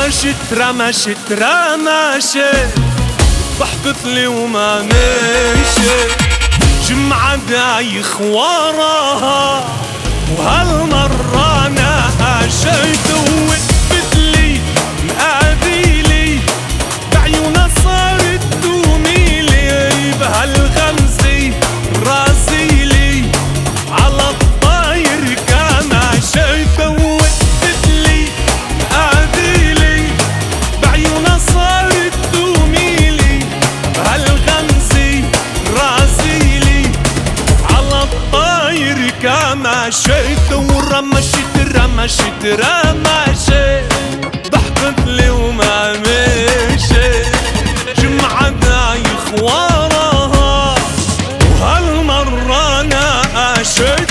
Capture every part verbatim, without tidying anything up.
رمشت رمشت رمشت ضحكت لي وما مشيت، جمعة دايخ وراها وهالمرة أنا هشيت، ووقفت لي مقابلي بعيونها صارت تميلي، بهالغمزة راسي لي على الطاير كما شيت، ووقفت لي مقابلي بعيونها صارت تميلي، بهالغمزة راسي لي على الطاير كما شيت، ورمشت رمشت رمشت ضحكت لي وما مشيت، جمعة دايخ وراها وهالمرة أنا قاشيت.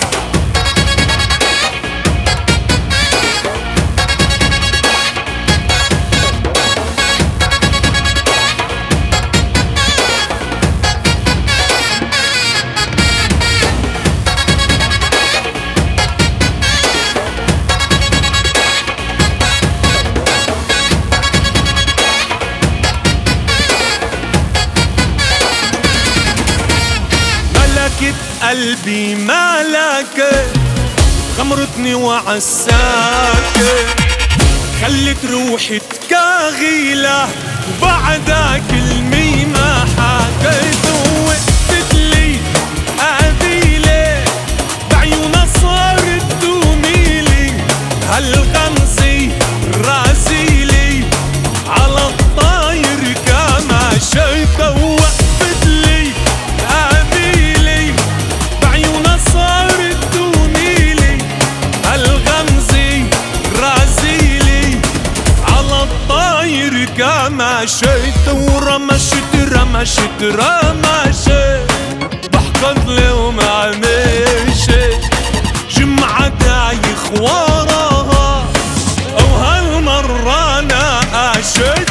قلبي مالك خمرتني وعساك، خلت روحي تكاغيله وبعدها كلمة ما حكيت، ووقفت لي قابيلة بعيونها صارت تميلي، هالغمزة راسي لي على الطاير كما شيت، ووقفت لي قابيلة بعيونها صارت تميلي، هالغمزة راسي لي على الطاير كما شيت، ورمشت رمشت رمشت ضحكت لي وما مشيت، جمعة دايخ وراها وهالمرة أنا قاشيت.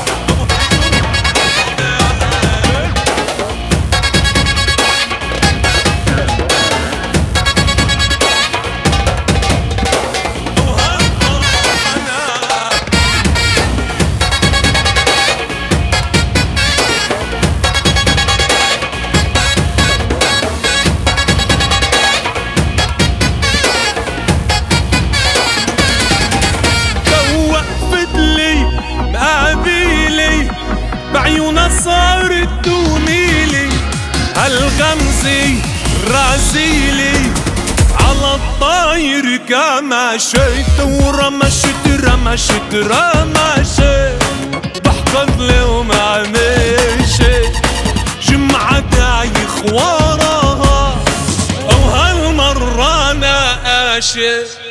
بعيونها صارت تميلي، هالغمزة راسي لي على الطاير كما شيت، ورمشت رمشت رمشت ضحكت لي وما مشيت، جمعة دايخ وراها وهالمرة أنا قاشيت.